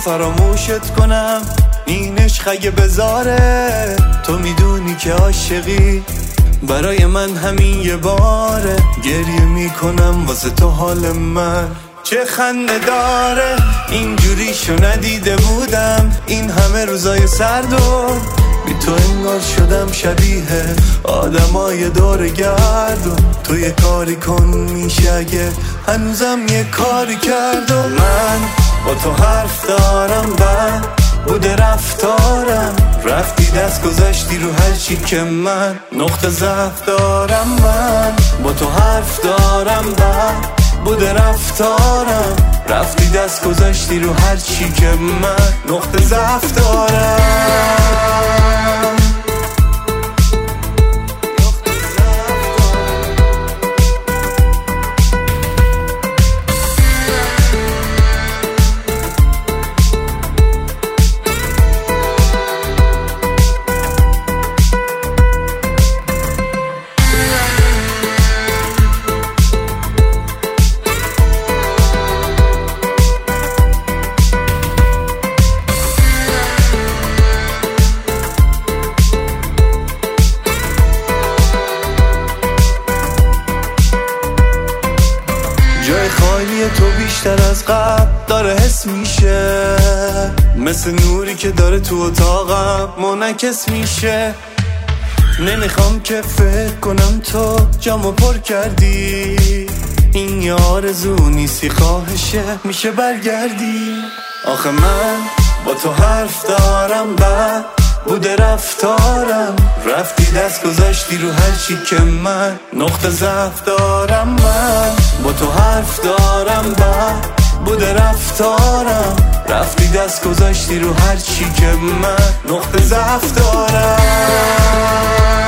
فراموشت کنم این عشق اگه بذاره. تو میدونی که عاشقی برای من همین یه باره. گریه میکنم واسه تو حال من چه خنده داره. اینجوریشو ندیده بودم این همه روزای سردو. بی تو انگار شدم شبیه آدمای دور گردون. تو یه کاری کن میشه اگه هنوزم یه کاری کرد. و من با تو حرف دارم بد بوده رفتارم. رفتی دست گذاشتی رو هر چی که من نقطه ضعف دارم. من با تو حرف دارم بد بوده رفتارم. رفتی دست گذاشتی رو هر چی که من نقطه ضعف دارم. جای خالی تو بیشتر از قبل داره حس میشه. مثل نوری که داره تو اتاقم منعکس میشه. نمیخوام که فکر کنم تو جامو پر کردی. این یه آرزو نیستی خواهشه میشه برگردی. آخه من با تو حرف دارم بد بوده رفتارم. رفتی دست گذاشتی رو هر چی که من نقطه ضعف دارم. من با تو حرف دارم بد بوده رفتارم. رفتی دست گذاشتی رو هر چی که من نقطه ضعف دارم.